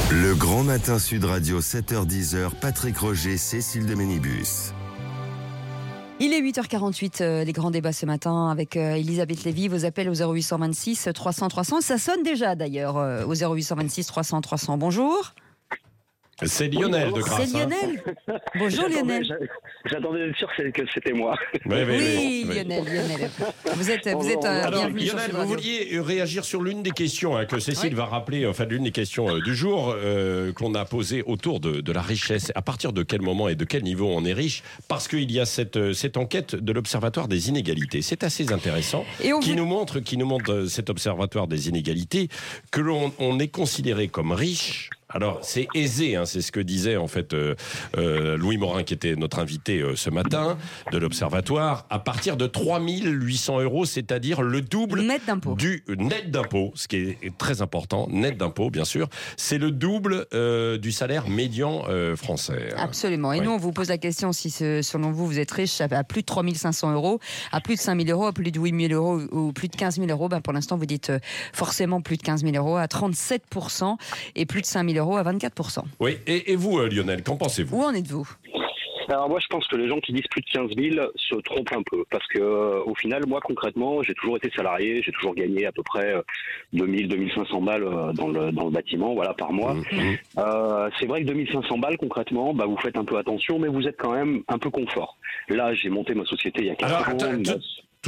Le Grand Matin Sud Radio, 7h-10h, Patrick Roger, Cécile de Ménibus. Il est 8h48, les grands débats ce matin avec Elisabeth Lévy. Vos appels au 0826 300 300. Ça sonne déjà d'ailleurs au 0826 300 300. Bonjour. C'est Lionel de Grasse. C'est Lionel. Bonjour Lionel. J'attendais d'être sûr que c'était moi. Oui, Lionel. Vous êtes Alors, bienvenu. Lionel, vous vouliez réagir sur l'une des questions que Cécile va rappeler, enfin l'une des questions du jour qu'on a posées autour de la richesse. À partir de quel moment et de quel niveau on est riche? Parce qu'il y a cette enquête de l'Observatoire des inégalités. C'est assez intéressant. Qui nous montre cet Observatoire des inégalités que l'on est considéré comme riche. Alors, c'est aisé, c'est ce que disait en fait Louis Morin, qui était notre invité ce matin de l'Observatoire, à partir de 3 800 €, c'est-à-dire le double du net d'impôt, ce qui est très important, net d'impôt bien sûr, c'est le double du salaire médian français. Absolument, et nous on vous pose la question si selon vous êtes riche à plus de 3 500 €, à plus de 5 000 €, à plus de 8 000 € ou plus de 15 000 €, pour l'instant vous dites forcément plus de 15 000 € à 37% et plus de 5 000 € à 24%. Oui, et vous Lionel, qu'en pensez-vous? Où en êtes-vous? Alors moi je pense que les gens qui disent plus de 15 000 se trompent un peu parce que au final moi concrètement j'ai toujours été salarié, j'ai toujours gagné à peu près 2 500 balles dans le bâtiment par mois. C'est vrai que 2 500 balles concrètement vous faites un peu attention mais vous êtes quand même un peu confort. Là j'ai monté ma société il y a 4 ans.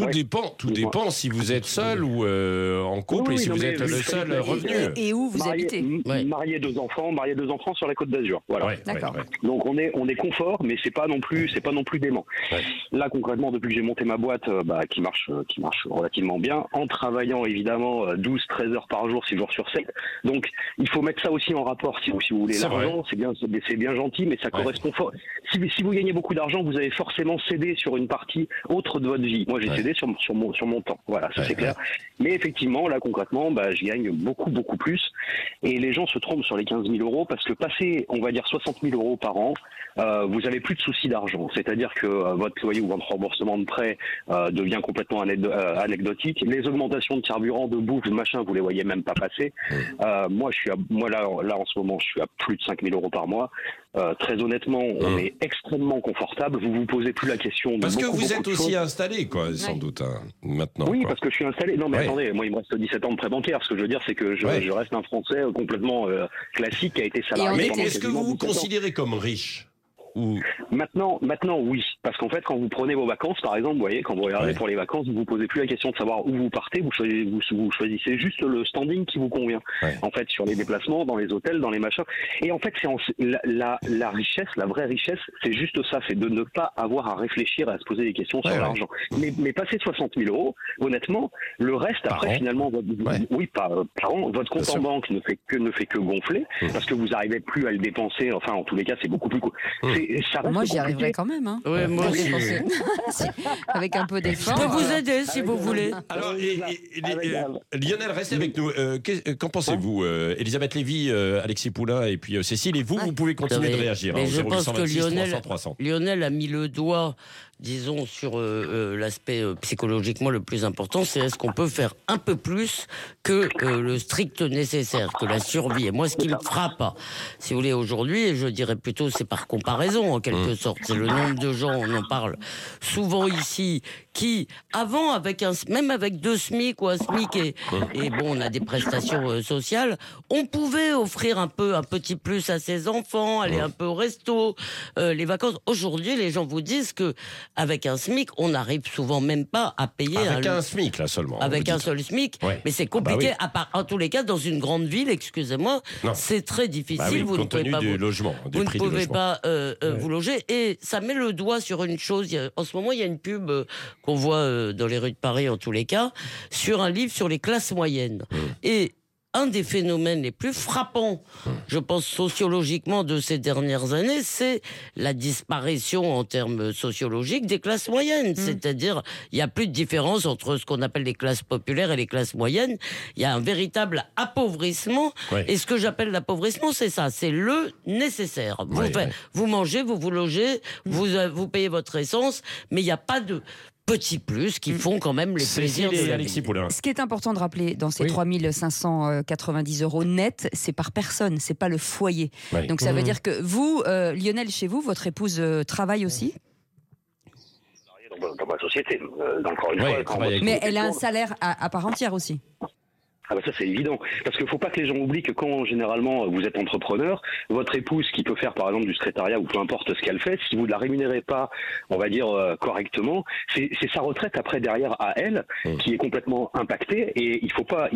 Tout dépend si vous êtes seul ou en couple et si vous êtes le seul revenu. Et où vous habitez? Marié 2 enfants sur la Côte d'Azur. Voilà. D'accord. Donc on est confort, mais c'est pas non plus dément. Là concrètement, depuis que j'ai monté ma boîte, qui marche relativement bien, en travaillant évidemment 12-13 heures par jour, 6 jours sur 7. Donc il faut mettre ça aussi en rapport si vous voulez l'argent. C'est bien gentil, mais ça correspond fort. Si vous gagnez beaucoup d'argent, vous avez forcément cédé sur une partie autre de votre vie. Moi j'ai cédé sur mon temps. Voilà, ça c'est clair. Mais effectivement, là concrètement, je gagne beaucoup plus. Et les gens se trompent sur les 15 000 € parce que passer, on va dire 60 000 € par an, vous avez plus de soucis d'argent. C'est-à-dire que votre loyer ou votre remboursement de prêt devient complètement anecdotique. Les augmentations de carburant, de bouffe, de machin, vous les voyez même pas passer. Moi là en ce moment, je suis à plus de 5 000 € par mois. Très honnêtement, on est extrêmement confortable. Vous vous posez plus la question de parce que vous êtes aussi installé, sans doute, maintenant. Oui, parce que je suis installé. Non, mais attendez, moi, il me reste 17 ans de prêt bancaire. Ce que je veux dire, c'est que je reste un Français complètement classique qui a été salarié. Mais est-ce que vous vous considérez comme riche? Maintenant, oui. Parce qu'en fait, quand vous prenez vos vacances, par exemple, vous voyez, quand vous regardez pour les vacances, vous vous posez plus la question de savoir où vous partez, vous choisissez juste le standing qui vous convient. En fait, sur les déplacements, dans les hôtels, dans les machins. Et en fait, la richesse, la vraie richesse, c'est juste ça, c'est de ne pas avoir à réfléchir, à se poser des questions sur l'argent. Mais passer 60 000 €, honnêtement, le reste, finalement, votre compte en banque ne fait que gonfler, parce que vous n'arrivez plus à le dépenser. Enfin, en tous les cas, c'est beaucoup plus cool. Moi, j'y arriverai quand même. Oui, moi aussi. Avec un peu d'effort. Je peux vous aider si vous voulez. Alors, Lionel, restez avec nous. Qu'en pensez-vous, Elisabeth Lévy, Alexis Poulain et puis Cécile? Et vous pouvez continuer de réagir. Mais je pense que Lionel a mis le doigt, disons, sur l'aspect psychologiquement le plus important, c'est est-ce qu'on peut faire un peu plus que le strict nécessaire, que la survie. Et moi, ce qui me frappe, si vous voulez, aujourd'hui, et je dirais plutôt, c'est par comparaison, en quelque sorte, c'est le nombre de gens, on en parle souvent ici, qui, avant, même avec 2 SMIC ou 1 SMIC, et bon, on a des prestations sociales, on pouvait offrir un petit plus à ses enfants, aller un peu au resto, les vacances. Aujourd'hui, les gens vous disent que avec un SMIC, on n'arrive souvent même pas à payer avec un SMIC, là seulement. Avec un seul SMIC, mais c'est compliqué. En tous les cas, dans une grande ville, excusez-moi, c'est très difficile. Vous compte tenu du logement, vous ne pouvez pas vous loger. Et ça met le doigt sur une chose. En ce moment, il y a une pub qu'on voit dans les rues de Paris, en tous les cas, sur un livre sur les classes moyennes. Et un des phénomènes les plus frappants, je pense sociologiquement, de ces dernières années, c'est la disparition en termes sociologiques des classes moyennes. C'est-à-dire, il n'y a plus de différence entre ce qu'on appelle les classes populaires et les classes moyennes. Il y a un véritable appauvrissement. Et ce que j'appelle l'appauvrissement, c'est ça, c'est le nécessaire. Vous mangez, vous logez, vous payez votre essence, mais il n'y a pas de petits plus qui font quand même les plaisirs de Alexis Poulain. Ce qui est important de rappeler dans ces 3 590 euros net, c'est par personne, c'est pas le foyer. Oui. Donc ça veut dire que vous, Lionel, chez vous, votre épouse travaille aussi ? Dans ma société, encore une fois. Mais elle a un salaire à part entière aussi. Ah bah ça c'est évident, parce qu'il ne faut pas que les gens oublient que quand généralement vous êtes entrepreneur, votre épouse qui peut faire par exemple du secrétariat ou peu importe ce qu'elle fait, si vous ne la rémunérez pas, on va dire correctement, c'est sa retraite après derrière à elle qui est complètement impactée et il faut pas,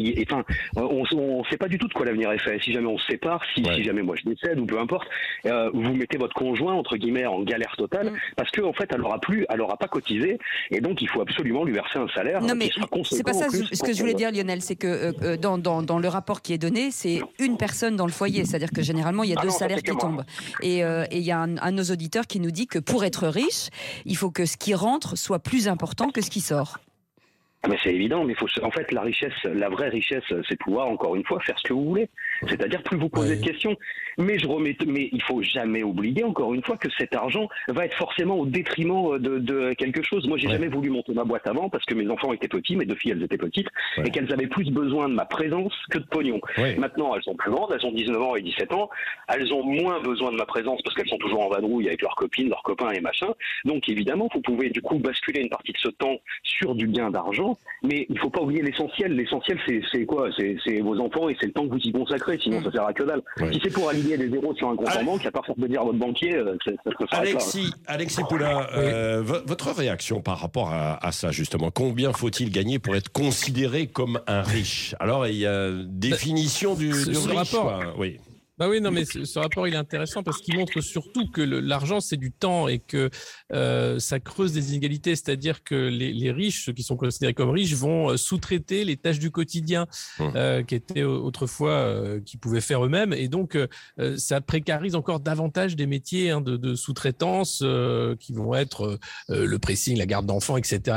on sait pas du tout de quoi l'avenir est fait. Si jamais on se sépare, si jamais moi je décède ou peu importe, vous mettez votre conjoint entre guillemets en galère totale parce que en fait elle aura pas cotisé et donc il faut absolument lui verser un salaire. Non mais qui sera conséquent c'est pas ça ce que je voulais dire, Lionel, c'est que dans le rapport qui est donné, c'est une personne dans le foyer. C'est-à-dire que généralement, il y a deux salaires qui tombent. Et il y a un de nos auditeurs qui nous dit que pour être riche, il faut que ce qui rentre soit plus important que ce qui sort. Mais c'est évident, mais en fait, la richesse, la vraie richesse, c'est pouvoir, encore une fois, faire ce que vous voulez. C'est-à-dire plus vous posez de questions. Mais il faut jamais oublier, encore une fois, que cet argent va être forcément au détriment de quelque chose. Moi, j'ai jamais voulu monter ma boîte avant parce que mes enfants étaient petits, mes deux filles, elles étaient petites, et qu'elles avaient plus besoin de ma présence que de pognon. Maintenant, elles sont plus grandes, elles ont 19 ans et 17 ans, elles ont moins besoin de ma présence parce qu'elles sont toujours en vadrouille avec leurs copines, leurs copains et machin. Donc, évidemment, vous pouvez du coup basculer une partie de ce temps sur du gain d'argent. Mais il ne faut pas oublier l'essentiel. L'essentiel, c'est quoi ? C'est vos enfants et c'est le temps que vous y consacrez. Sinon, ça sert à que dalle. Si c'est pour aligner des zéros sur un compte en banque, à part faire de dire à votre banquier, ça Alexis Poulain, votre réaction par rapport à ça, justement, combien faut-il gagner pour être considéré comme un riche ? Alors, il y a définition du riche. Rapport. Oui. Bah oui, non, mais ce rapport, il est intéressant parce qu'il montre surtout que l'argent, c'est du temps et que ça creuse des inégalités. C'est-à-dire que les riches, ceux qui sont considérés comme riches, vont sous-traiter les tâches du quotidien qui étaient autrefois, qu'ils pouvaient faire eux-mêmes. Et donc, ça précarise encore davantage des métiers de sous-traitance qui vont être le pressing, la garde d'enfants, etc.,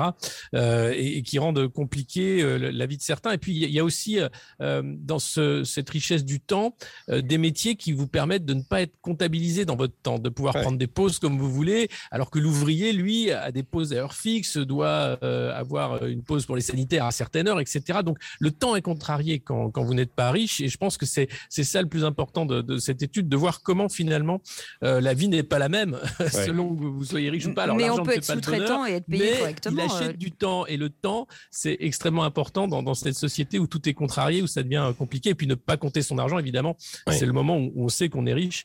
et qui rendent compliqué la vie de certains. Et puis, il y a aussi dans cette richesse du temps, des métiers qui vous permettent de ne pas être comptabilisé dans votre temps, de pouvoir prendre des pauses comme vous voulez, alors que l'ouvrier, lui, a des pauses à heure fixe, doit avoir une pause pour les sanitaires à certaines heures, etc. Donc, le temps est contrarié quand vous n'êtes pas riche, et je pense que c'est ça le plus important de cette étude, de voir comment finalement la vie n'est pas la même selon que vous soyez riche ou pas. Alors, mais on peut être sous-traitant et être payé correctement. Il achète du temps, et le temps, c'est extrêmement important dans cette société où tout est contrarié, où ça devient compliqué, et puis ne pas compter son argent, évidemment. C'est le moment où on sait qu'on est riche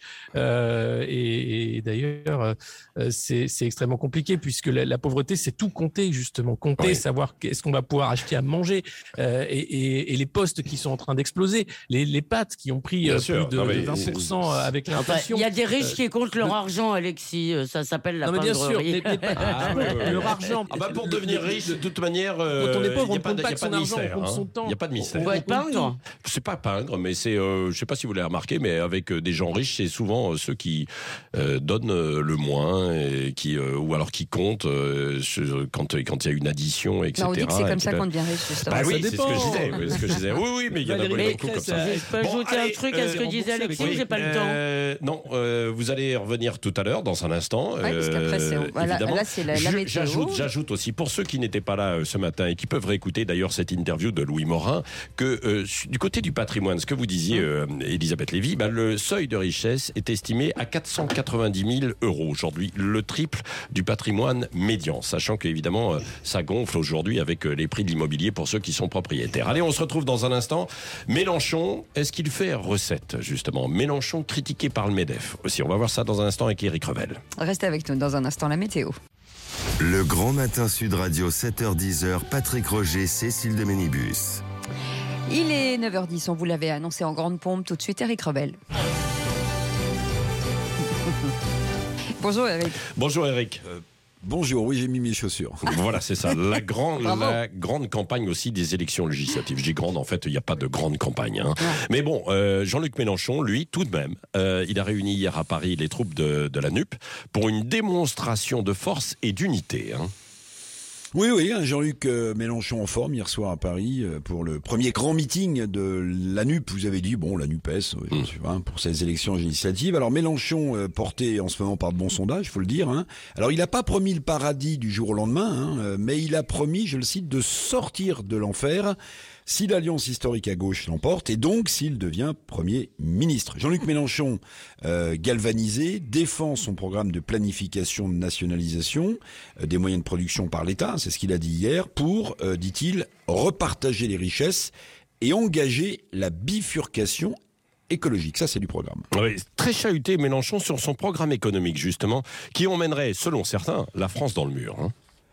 et d'ailleurs c'est extrêmement compliqué puisque la pauvreté, c'est tout compter, justement compter, savoir qu'est-ce qu'on va pouvoir acheter à manger et les postes qui sont en train d'exploser, les pâtes qui ont pris plus de 20% avec l'inflation. Il y a des riches qui comptent leur argent, Alexis, ça s'appelle la pingrerie. Leur argent. Pour devenir riche, de toute manière, quand on est pauvre, on ne compte pas son argent, on compte son temps. Il n'y a pas de mystère. On va être pingre. C'est pas pingre, mais c'est, je ne sais pas si vous l'avez remarqué, mais avec des gens riches, c'est souvent ceux qui donnent le moins et ou alors qui comptent quand il y a une addition, etc. Non, on dit que c'est comme ça qu'on devient riche, justement. Bah oui, c'est ce que je disais. Oui, mais il y en a beaucoup comme ça. Je peux ajouter un truc à ce que disait Alexis, j'ai pas le temps. Non, vous allez revenir tout à l'heure, dans un instant. Oui, parce qu'après, là, c'est la météo. J'ajoute aussi, pour ceux qui n'étaient pas là ce matin et qui peuvent réécouter d'ailleurs cette interview de Louis Morin, que du côté du patrimoine, ce que vous disiez, Elisabeth Lévy, le seuil de richesse est estimé à 490 000 € aujourd'hui, le triple du patrimoine médian, sachant qu'évidemment ça gonfle aujourd'hui avec les prix de l'immobilier pour ceux qui sont propriétaires. Allez, on se retrouve dans un instant. Mélenchon, est-ce qu'il fait recette, justement ? Mélenchon critiqué par le MEDEF aussi. On va voir ça dans un instant avec Éric Revel. Restez avec nous dans un instant, la météo. Le Grand Matin Sud Radio, 7h-10h, Patrick Roger, Cécile de Ménibus. Il est 9h10, on vous l'avait annoncé en grande pompe. Tout de suite, Éric Revel. Bonjour Éric. Bonjour Éric. Bonjour, oui, j'ai mis mes chaussures. Voilà, c'est ça. La grande campagne aussi des élections législatives. Je dis grande, en fait, il n'y a pas de grande campagne. Mais bon, Jean-Luc Mélenchon, lui, tout de même, il a réuni hier à Paris les troupes de la NUP pour une démonstration de force et d'unité. Oui, Jean-Luc Mélenchon en forme hier soir à Paris pour le premier grand meeting de la NUP. Vous avez dit, la NUPES, pour ces élections législatives. Alors Mélenchon, porté en ce moment par de bons sondages, il faut le dire. Alors il n'a pas promis le paradis du jour au lendemain, mais il a promis, je le cite, de sortir de l'enfer si l'alliance historique à gauche l'emporte et donc s'il devient Premier ministre. Jean-Luc Mélenchon, galvanisé, défend son programme de planification de nationalisation des moyens de production par l'État, c'est ce qu'il a dit hier, pour, dit-il, repartager les richesses et engager la bifurcation écologique. Ça, c'est du programme. Oui, très chahuté Mélenchon sur son programme économique, justement, qui emmènerait, selon certains, la France dans le mur.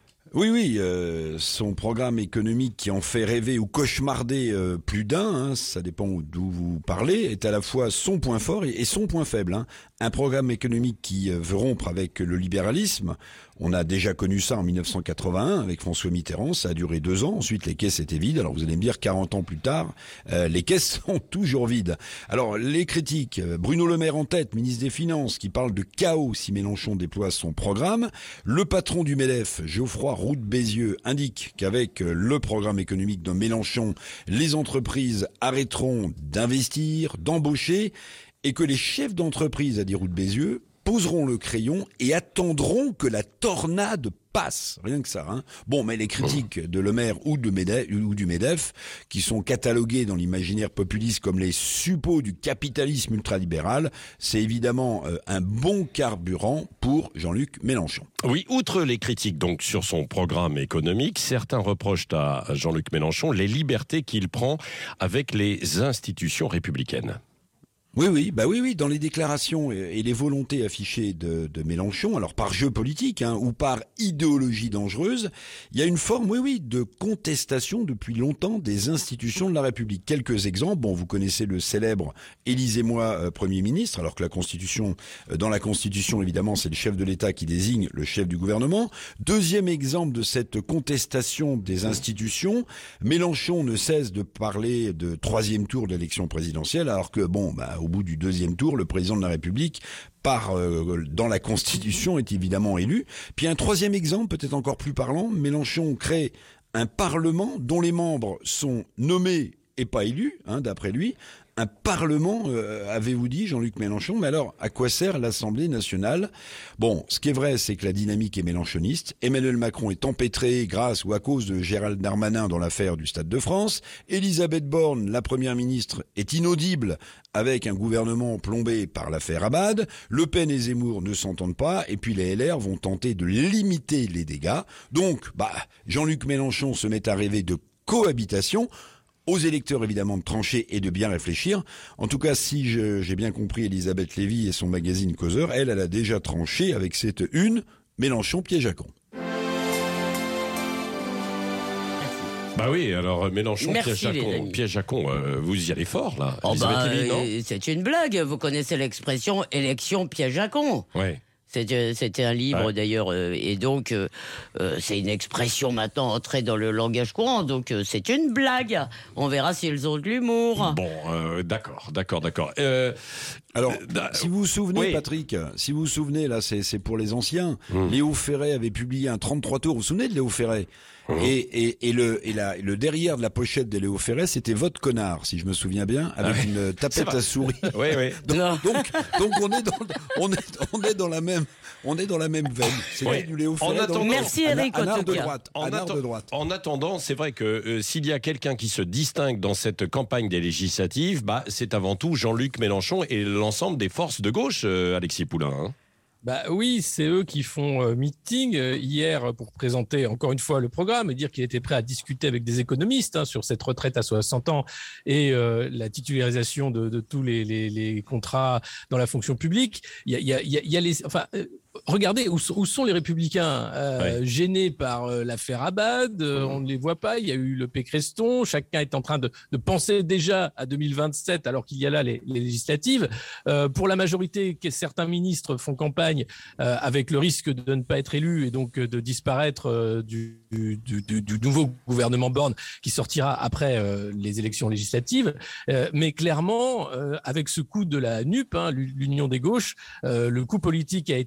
Oui, son programme économique qui en fait rêver ou cauchemarder plus d'un, ça dépend d'où vous parlez, est à la fois son point fort et son point faible. Un programme économique qui veut rompre avec le libéralisme. On a déjà connu ça en 1981 avec François Mitterrand, ça a duré 2 ans, ensuite les caisses étaient vides. Alors vous allez me dire, 40 ans plus tard, les caisses sont toujours vides. Alors les critiques, Bruno Le Maire en tête, ministre des Finances, qui parle de chaos si Mélenchon déploie son programme. Le patron du MEDEF, Geoffroy Roux de Bézieux, indique qu'avec le programme économique de Mélenchon, les entreprises arrêteront d'investir, d'embaucher, et que les chefs d'entreprise, a dit Roux de Bézieux, poseront le crayon et attendront que la tornade passe. Rien que ça. Mais les critiques de Le Maire ou du MEDEF, qui sont catalogués dans l'imaginaire populiste comme les suppôts du capitalisme ultralibéral, c'est évidemment un bon carburant pour Jean-Luc Mélenchon. Oui, outre les critiques donc sur son programme économique, certains reprochent à Jean-Luc Mélenchon les libertés qu'il prend avec les institutions républicaines. Oui, dans les déclarations et les volontés affichées de Mélenchon, alors par jeu politique ou par idéologie dangereuse, il y a une forme, de contestation depuis longtemps des institutions de la République. Quelques exemples, vous connaissez le célèbre « Élisez-moi Premier ministre », alors que dans la Constitution, évidemment, c'est le chef de l'État qui désigne le chef du gouvernement. Deuxième exemple de cette contestation des institutions, Mélenchon ne cesse de parler de 3e tour de l'élection présidentielle, alors que, au bout du 2e tour, le président de la République, dans la Constitution, est évidemment élu. Puis un 3e exemple, peut-être encore plus parlant, Mélenchon crée un Parlement dont les membres sont nommés et pas élus, d'après lui. Un Parlement, avez-vous dit, Jean-Luc Mélenchon? Mais alors, à quoi sert l'Assemblée nationale? Ce qui est vrai, c'est que la dynamique est mélenchoniste. Emmanuel Macron est empêtré grâce ou à cause de Gérald Darmanin dans l'affaire du Stade de France. Elisabeth Borne, la première ministre, est inaudible avec un gouvernement plombé par l'affaire Abad. Le Pen et Zemmour ne s'entendent pas. Et puis les LR vont tenter de limiter les dégâts. Donc, Jean-Luc Mélenchon se met à rêver de cohabitation. Aux électeurs, évidemment, de trancher et de bien réfléchir. En tout cas, si j'ai bien compris Elisabeth Lévy et son magazine Causeur, elle a déjà tranché avec cette une, Mélenchon piège à con. Oui, alors Mélenchon piège à con, vous y allez fort là. C'est une blague, vous connaissez l'expression « élection piège à con ». Ouais. C'était un livre d'ailleurs, et donc c'est une expression maintenant entrée dans le langage courant, donc c'est une blague. On verra s'ils ont de l'humour. D'accord. Alors, si vous vous souvenez, Patrick, là, c'est pour les anciens. Léo Ferré avait publié un 33 tours. Vous vous souvenez de Léo Ferré? Et le derrière de la pochette de Léo Ferré, c'était Vote connard, si je me souviens bien, avec une tapette à souris. Oui. Donc on est dans la même veine. C'est du Léo Ferré. Merci Eric. En attendant, c'est vrai que s'il y a quelqu'un qui se distingue dans cette campagne des législatives, c'est avant tout Jean-Luc Mélenchon et l'ensemble des forces de gauche, Alexis Poulain. Oui, c'est eux qui font meeting hier pour présenter encore une fois le programme et dire qu'il était prêt à discuter avec des économistes sur cette retraite à 60 ans et la titularisation de tous les contrats dans la fonction publique. Il y a regardez où sont les Républicains gênés par l'affaire Abad. On ne les voit pas. Il y a eu le Pécreston. Chacun est en train de penser déjà à 2027 alors qu'il y a là les législatives. Pour la majorité, certains ministres font campagne avec le risque de ne pas être élus et donc de disparaître du nouveau gouvernement Borne qui sortira après les élections législatives. Mais clairement, avec ce coup de la NUP, l'Union des gauches, le coup politique a été fait.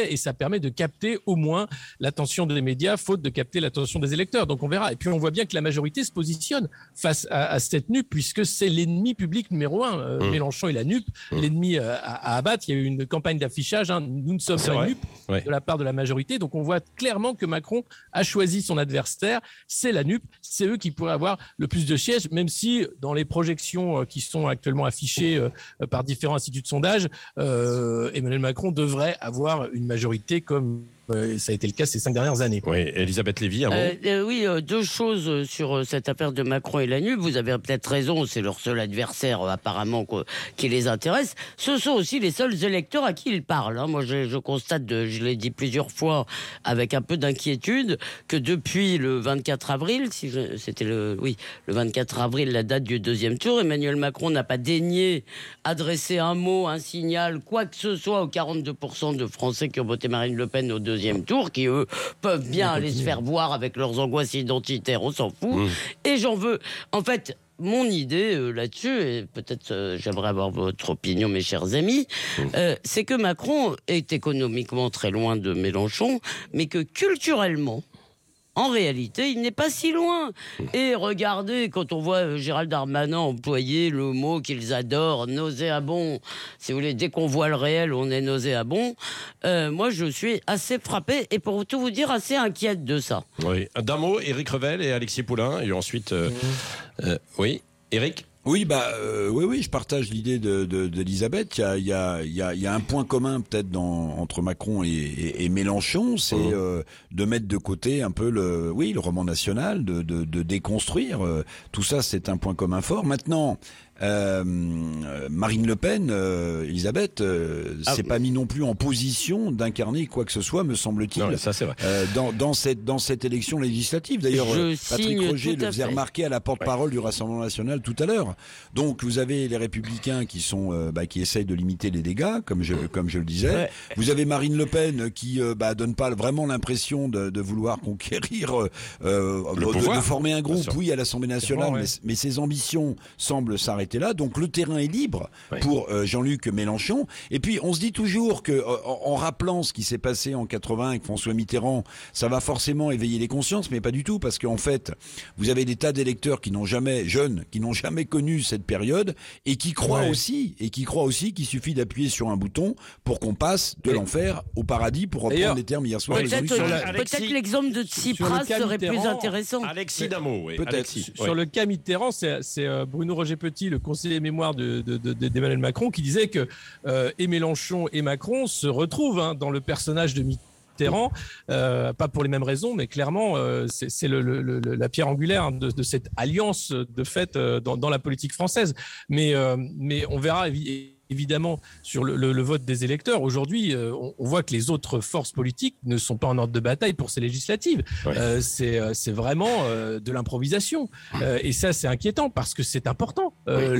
et ça permet de capter au moins l'attention des médias, faute de capter l'attention des électeurs. Donc on verra. Et puis on voit bien que la majorité se positionne face à cette NUP, puisque c'est l'ennemi public numéro 1. Mélenchon et la NUP, l'ennemi à abattre. Il y a eu une campagne d'affichage. Nous ne sommes pas NUP de la part de la majorité. Donc on voit clairement que Macron a choisi son adversaire. C'est la NUP. C'est eux qui pourraient avoir le plus de sièges, même si dans les projections qui sont actuellement affichées par différents instituts de sondage, Emmanuel Macron devrait avoir une majorité comme ça a été le cas ces 5 dernières années. Oui, Elisabeth Lévy, un mot. Oui, 2 choses sur cette affaire de Macron et la NUP. Vous avez peut-être raison, c'est leur seul adversaire apparemment qui les intéresse. Ce sont aussi les seuls électeurs à qui ils parlent. Hein. Moi, je constate, je l'ai dit plusieurs fois, avec un peu d'inquiétude, que depuis le 24 avril, c'était le 24 avril, la date du 2e tour, Emmanuel Macron n'a pas daigné adresser un mot, un signal, quoi que ce soit aux 42% de Français qui ont voté Marine Le Pen au 2e tour, qui eux peuvent bien aller se faire voir avec leurs angoisses identitaires, on s'en fout. Et j'en veux, en fait, mon idée là-dessus, et peut-être j'aimerais avoir votre opinion, mes chers amis, c'est que Macron est économiquement très loin de Mélenchon, mais que culturellement, en réalité, il n'est pas si loin. Et regardez, quand on voit Gérald Darmanin employer le mot qu'ils adorent, nauséabond, si vous voulez, dès qu'on voit le réel, on est nauséabond. Moi, je suis assez frappé et pour tout vous dire, assez inquiète de ça. Oui. D'un mot, Éric Revel et Alexis Poulain, et ensuite... oui, Éric ? Oui, oui, je partage l'idée d'Elisabeth. Il y a un point commun peut-être entre Macron et Mélenchon, c'est de mettre de côté un peu le roman national, de déconstruire. Tout ça, c'est un point commun fort. Maintenant, Marine Le Pen, Elisabeth, s'est pas mis non plus en position d'incarner quoi que ce soit, me semble-t-il. Non, ça c'est vrai. Dans cette élection législative. D'ailleurs, Patrick Roger le faisait remarquer à la porte-parole du Rassemblement national tout à l'heure. Donc vous avez les Républicains qui sont qui essayent de limiter les dégâts, comme je le disais. Ouais. Vous avez Marine Le Pen qui donne pas vraiment l'impression de vouloir conquérir, de former un groupe, à l'Assemblée nationale, mais ses ambitions semblent s'arrêter là. Donc le terrain est libre pour Jean-Luc Mélenchon. Et puis on se dit toujours que en rappelant ce qui s'est passé en 80 avec François Mitterrand, ça va forcément éveiller les consciences, mais pas du tout, parce qu'en fait, vous avez des tas d'électeurs qui n'ont jamais connu cette période et qui croient aussi qu'il suffit d'appuyer sur un bouton pour qu'on passe de l'enfer au paradis, pour reprendre les termes hier soir. Peut-être l'exemple de Tsipras serait plus intéressant. Alexis Damo, peut-être. Sur le cas Mitterrand, c'est Bruno Roger Petit, le conseiller mémoire d'Emmanuel Macron, qui disait que et Mélenchon et Macron se retrouvent dans le personnage de Mitterrand, pas pour les mêmes raisons, mais clairement c'est la pierre angulaire de cette alliance de fait dans la politique française. Mais on verra évidemment sur le vote des électeurs. Aujourd'hui, on voit que les autres forces politiques ne sont pas en ordre de bataille pour ces législatives. C'est vraiment de l'improvisation. Et ça, c'est inquiétant parce que c'est important.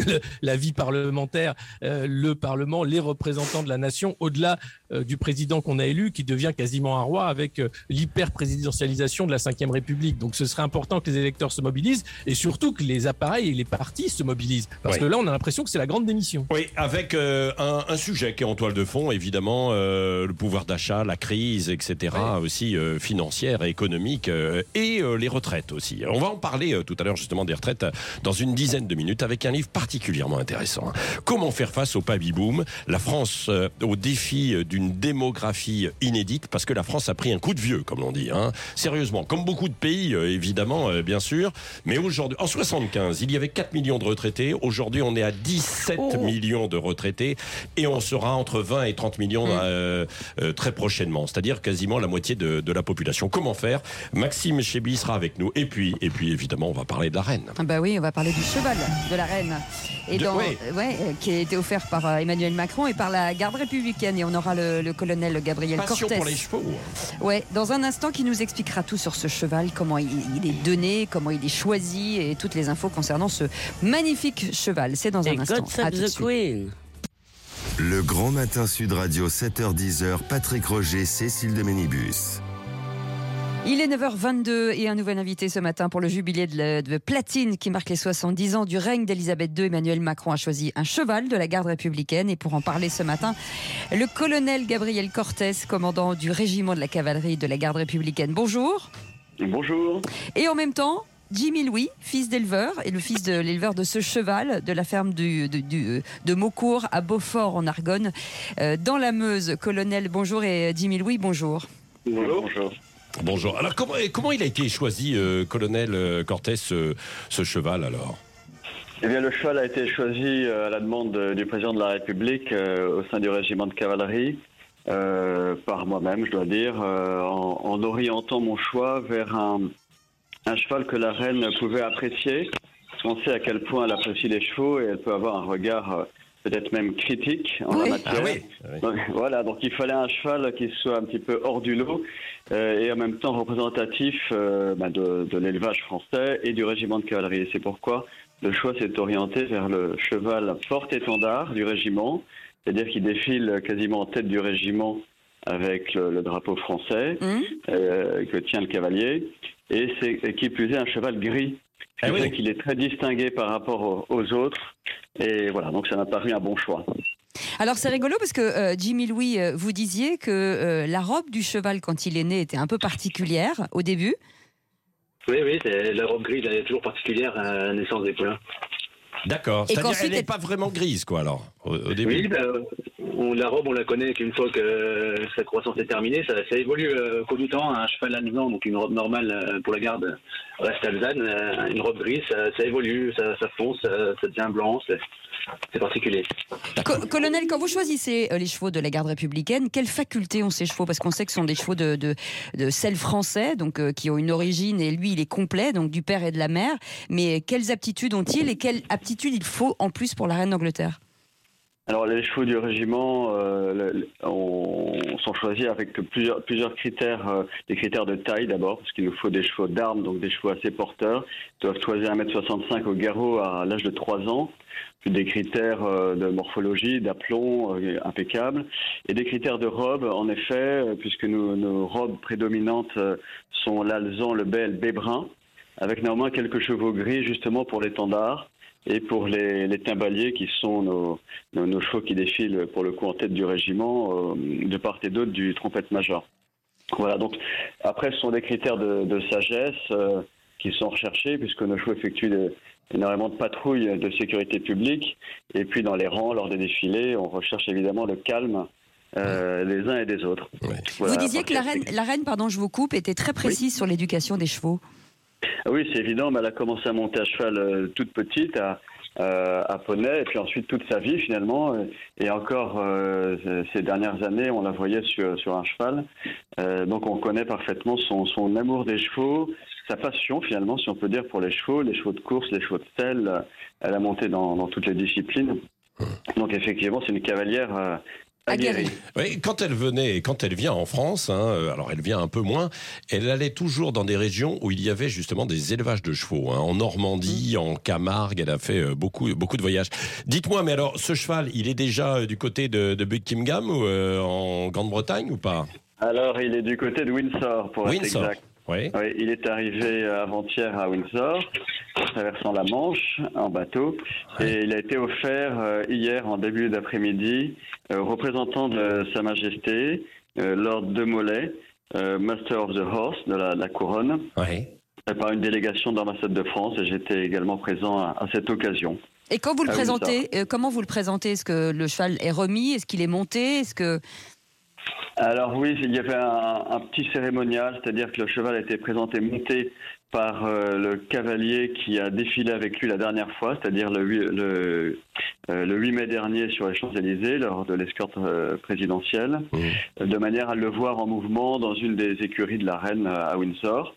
La vie parlementaire, le Parlement, les représentants de la nation, au-delà du président qu'on a élu, qui devient quasiment un roi avec l'hyper-présidentialisation de la Ve République. Donc ce serait important que les électeurs se mobilisent et surtout que les appareils et les partis se mobilisent. Parce que là, on a l'impression que c'est la grande démission. Oui, avec un sujet qui est en toile de fond, évidemment, le pouvoir d'achat, la crise, etc., aussi financière et économique, et les retraites aussi. On va en parler tout à l'heure justement des retraites dans une dizaine de minutes avec un livre particulièrement intéressant. Comment faire face au baby-boom, la France au défi d'une démographie inédite, parce que la France a pris un coup de vieux, comme l'on dit. Sérieusement, comme beaucoup de pays, évidemment, bien sûr. Mais aujourd'hui, en 75, il y avait 4 millions de retraités. Aujourd'hui, on est à 17 millions de retraités. Et on sera entre 20 et 30 millions très prochainement. C'est-à-dire quasiment la moitié de la population. Comment faire ? Maxime Chéby sera avec nous. Et puis évidemment, on va parler de la reine. Oui, on va parler du cheval de la reine. Et qui a été offert par Emmanuel Macron et par la garde républicaine. Et on aura le colonel Gabriel Passion Cortés. Pour les chevaux. Dans un instant, qui nous expliquera tout sur ce cheval, comment il est donné, comment il est choisi et toutes les infos concernant ce magnifique cheval. C'est dans un instant. À tout de suite. Le Grand Matin Sud Radio, 7h-10h, Patrick Roger, Cécile de Ménibus. Il est 9h22 et un nouvel invité ce matin pour le jubilé de platine qui marque les 70 ans du règne d'Elisabeth II. Emmanuel Macron a choisi un cheval de la garde républicaine et pour en parler ce matin, le colonel Gabriel Cortés, commandant du régiment de la cavalerie de la garde républicaine. Bonjour. Bonjour. Et en même temps, Jimmy Louis, fils d'éleveur et le fils de l'éleveur de ce cheval de la ferme de Maucourt à Beaufort en Argonne, dans la Meuse. Colonel, bonjour, et Jimmy Louis, bonjour. Bonjour. Bonjour. Bonjour. Alors comment il a été choisi, colonel Cortés, ce cheval alors ? Eh bien, le cheval a été choisi à la demande du président de la République au sein du régiment de cavalerie, par moi-même, je dois dire, en orientant mon choix vers un cheval que la reine pouvait apprécier. On sait à quel point elle apprécie les chevaux et elle peut avoir un regard peut-être même critique en la matière. Ah oui. Donc, voilà, donc il fallait un cheval qui soit un petit peu hors du lot et en même temps représentatif de l'élevage français et du régiment de cavalerie. Et c'est pourquoi le choix s'est orienté vers le cheval porte-étendard du régiment, c'est-à-dire qu'il défile quasiment en tête du régiment avec le drapeau français que tient le cavalier. Et c'est qui plus est un cheval gris. C'est vrai qu'il est très distingué par rapport aux autres. Et voilà, donc ça m'a paru un bon choix. Alors c'est rigolo parce que Jimmy Louis, vous disiez que la robe du cheval quand il est né était un peu particulière au début. Oui, la robe grise elle est toujours particulière à la naissance des poulains. D'accord, c'est-à-dire qu'elle n'est pas vraiment grise quoi alors, au début. Oui, la robe on la connaît qu'une fois que sa croissance est terminée, ça évolue au cours du temps. Un cheval alezan, donc une robe normale pour la garde reste alezane, une robe grise, ça évolue, ça fonce, ça devient blanc, c'est particulier. Colonel, quand vous choisissez les chevaux de la garde républicaine, quelles facultés ont ces chevaux ? Parce qu'on sait que ce sont des chevaux de sel français, donc qui ont une origine, et lui il est complet, donc du père et de la mère. Mais quelles aptitudes ont-ils et quelles aptitudes il faut en plus pour la reine d'Angleterre ? Alors les chevaux du régiment sont choisis avec plusieurs critères, des critères de taille d'abord, parce qu'il nous faut des chevaux d'armes, donc des chevaux assez porteurs. Ils doivent choisir 1m65 au garrot à l'âge de 3 ans. Puis des critères de morphologie, d'aplomb impeccable, et des critères de robe, en effet, puisque nos robes prédominantes sont l'alezan, le bai et le bai brun, avec néanmoins quelques chevaux gris justement pour l'étendard. Et pour les timbaliers qui sont nos chevaux qui défilent pour le coup en tête du régiment de part et d'autre du trompette-major. Voilà, donc après ce sont des critères de sagesse qui sont recherchés puisque nos chevaux effectuent énormément de patrouilles de sécurité publique et puis dans les rangs lors des défilés on recherche évidemment le calme les uns et des autres. Ouais. Voilà, vous disiez que la reine, pardon je vous coupe, était très précise sur l'éducation des chevaux. Oui, c'est évident, mais elle a commencé à monter à cheval toute petite, à poney, et puis ensuite toute sa vie finalement. Et encore ces dernières années, on la voyait sur un cheval. Donc on connaît parfaitement son amour des chevaux, sa passion finalement, si on peut dire, pour les chevaux de course, les chevaux de selle. Elle a monté dans toutes les disciplines. Donc effectivement, c'est une cavalière aguerrie. Oui, quand elle vient en France, alors elle vient un peu moins, elle allait toujours dans des régions où il y avait justement des élevages de chevaux. En Normandie, en Camargue, elle a fait beaucoup de voyages. Dites-moi, mais alors ce cheval, il est déjà du côté de Buckingham ou en Grande-Bretagne ou pas ? Alors il est du côté de Windsor, pour être exact. Oui. Oui, il est arrivé avant-hier à Windsor, traversant la Manche en bateau, et il a été offert hier en début d'après-midi représentant de Sa Majesté, Lord de Molay, Master of the Horse de la couronne, par une délégation de l'ambassade de France, et j'étais également présent à cette occasion. Et quand vous le présentez, comment vous le présentez ? Est-ce que le cheval est remis ? Est-ce qu'il est monté ? Est-ce que... Alors oui, il y avait un petit cérémonial, c'est-à-dire que le cheval a été présenté monté par le cavalier qui a défilé avec lui la dernière fois, c'est-à-dire le 8 mai dernier sur les Champs-Élysées lors de l'escorte présidentielle, de manière à le voir en mouvement dans une des écuries de la reine à Windsor.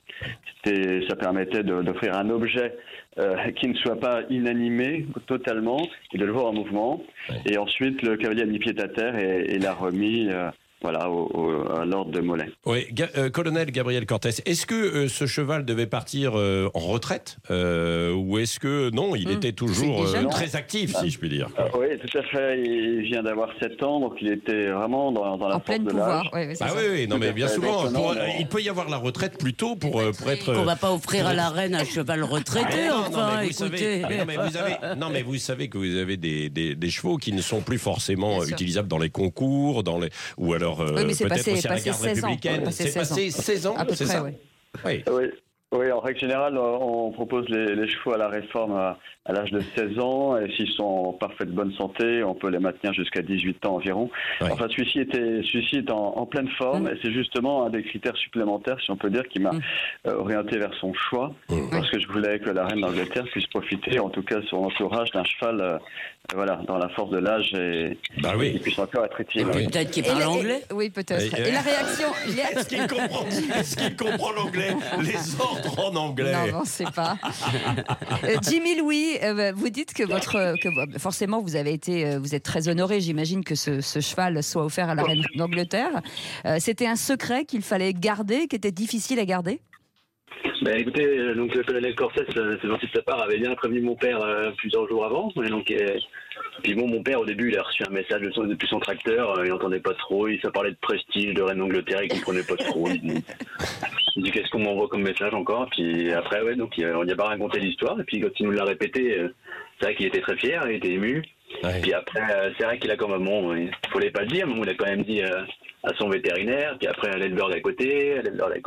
Ça permettait d'offrir un objet qui ne soit pas inanimé totalement et de le voir en mouvement. Et ensuite, le cavalier a mis pied à terre et l'a remis à l'ordre de Mollet. Oui, colonel Gabriel Cortés, est-ce que ce cheval devait partir en retraite ou est-ce que non, il était toujours très actif, si je puis dire? Oui, tout à fait. Il vient d'avoir 7 ans, donc il était vraiment dans la force de l'âge. Oui, non, mais bien souvent, il peut y avoir la retraite plus tôt pour être. On va pas offrir à la reine un cheval retraité, écoutez. Mais vous savez que vous avez des chevaux qui ne sont plus forcément utilisables dans les concours, ou alors peut-être aussi à la garde républicaine. C'est passé 16 ans, c'est ça? Oui, en règle générale, on propose les chevaux à la réforme à l'âge de 16 ans, et s'ils sont en parfaite bonne santé, on peut les maintenir jusqu'à 18 ans environ. Ouais. Enfin, celui-ci est en pleine forme, et c'est justement un des critères supplémentaires, si on peut dire, qui m'a orienté vers son choix, parce que je voulais que la reine d'Angleterre puisse profiter, en tout cas sur l'entourage d'un cheval dans la force de l'âge, et il puisse encore être utile. Peut-être qu'il parle anglais. Oui, peut-être. Et la réaction... Est-ce qu'il comprend l'anglais? Les ordres en anglais. Non, c'est pas. Jimmy Louis, vous dites que forcément vous êtes très honoré. J'imagine que ce cheval soit offert à la reine d'Angleterre. C'était un secret qu'il fallait garder, qui était difficile à garder? Écoutez, donc le colonel Cortés, c'est gentil de sa part, avait bien prévenu mon père plusieurs jours avant. Et donc, puis mon père au début, il a reçu un message depuis son tracteur, il n'entendait pas trop, ça parlait de prestige, de reine d'Angleterre, il comprenait pas trop. Il dit qu'est-ce qu'on m'envoie comme message encore, puis après donc on n'y a pas raconté l'histoire, et puis quand il nous l'a répété, c'est vrai qu'il était très fier, il était ému. Ouais. Puis après, c'est vrai qu'il a quand même, il fallait pas le dire, mais il a quand même dit à son vétérinaire, puis après à l'éleveur d'à côté,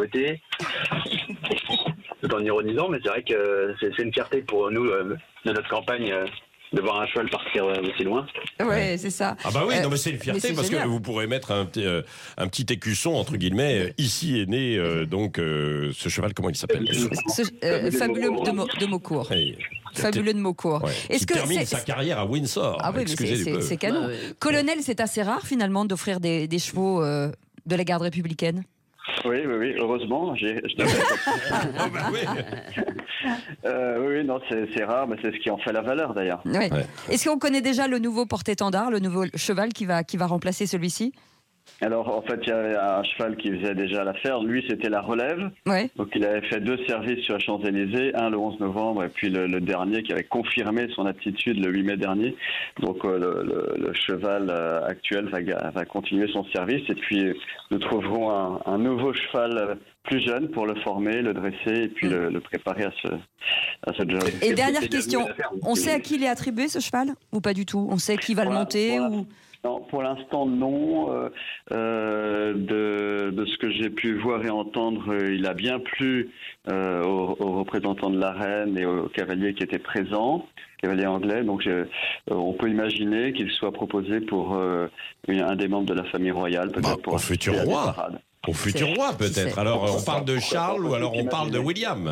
tout en ironisant, mais c'est vrai que c'est une fierté pour nous de notre campagne de voir un cheval partir aussi loin. Ouais, c'est ça. Ah bah oui, non mais c'est une fierté parce que vous pourrez mettre un petit écusson entre guillemets. Ici est né ce cheval, comment il s'appelle? Fabuleux de Maucourt. Fabuleux de Maucourt. Qui termine sa carrière à Windsor. Ah oui, mais c'est canon. Colonel, c'est assez rare finalement d'offrir des chevaux de la garde républicaine. Oui, heureusement. Oui, non, c'est rare, mais c'est ce qui en fait la valeur d'ailleurs. Oui. Ouais. Est-ce qu'on connaît déjà le nouveau porte-étendard, le nouveau cheval qui va remplacer celui-ci? Alors, en fait, il y avait un cheval qui faisait déjà l'affaire. Lui, c'était la relève. Ouais. Donc, il avait fait 2 services sur les Champs-Élysées, un le 11 novembre et puis le dernier qui avait confirmé son aptitude le 8 mai dernier. Donc, le cheval actuel va continuer son service. Et puis, nous trouverons un nouveau cheval plus jeune pour le former, le dresser et puis le préparer à ce job. Et dernière question, on sait à qui il est attribué ce cheval ou pas du tout? On sait qui va le monter ou... Non, pour l'instant, non. De ce que j'ai pu voir et entendre, il a bien plu aux représentants de la reine et aux cavaliers qui étaient présents, cavaliers anglais. Donc, on peut imaginer qu'il soit proposé pour un des membres de la famille royale, peut-être pour un futur roi. Au futur roi, peut-être. Alors, on parle de Charles ou alors on parle de William.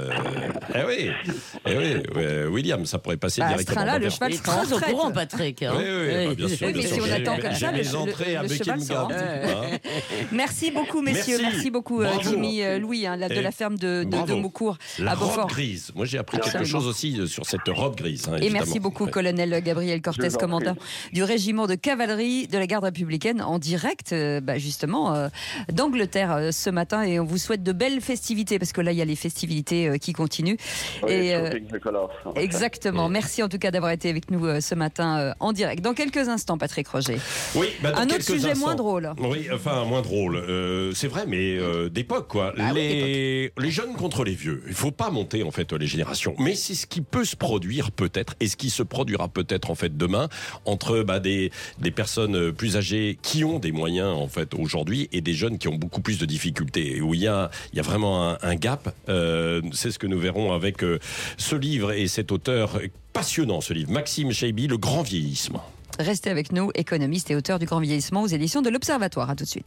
William, ça pourrait passer directement. Là, le cheval sera très au courant, Patrick. Oui, bien sûr. Mais si on attend comme ça, les entrées à Buckingham. Merci beaucoup, messieurs. Merci beaucoup, Jimmy Louis, de la ferme de Maucourt à Beaufort. Robe grise. Moi, j'ai appris quelque chose aussi sur cette robe grise. Et merci beaucoup, colonel Gabriel Cortés, commandant du régiment de cavalerie de la garde républicaine, en direct, justement, d'Angleterre ce matin, et on vous souhaite de belles festivités parce que là il y a les festivités qui continuent. Oui, exactement. Merci en tout cas d'avoir été avec nous ce matin en direct. Dans quelques instants, Patrick Roger. Oui, un autre sujet moins drôle. Oui, enfin moins drôle. C'est vrai, mais d'époque quoi. Les jeunes contre les vieux. Il faut pas monter en fait les générations. Mais c'est ce qui peut se produire peut-être et ce qui se produira peut-être en fait demain entre des personnes plus âgées qui ont des moyens en fait aujourd'hui et des jeunes qui ont beaucoup plus de difficultés, où il y a vraiment un gap. C'est ce que nous verrons avec ce livre et cet auteur passionnant, ce livre, Maxime Chaibi, Le Grand Vieillissement. Restez avec nous, économiste et auteur du Grand Vieillissement aux éditions de l'Observatoire. À tout de suite.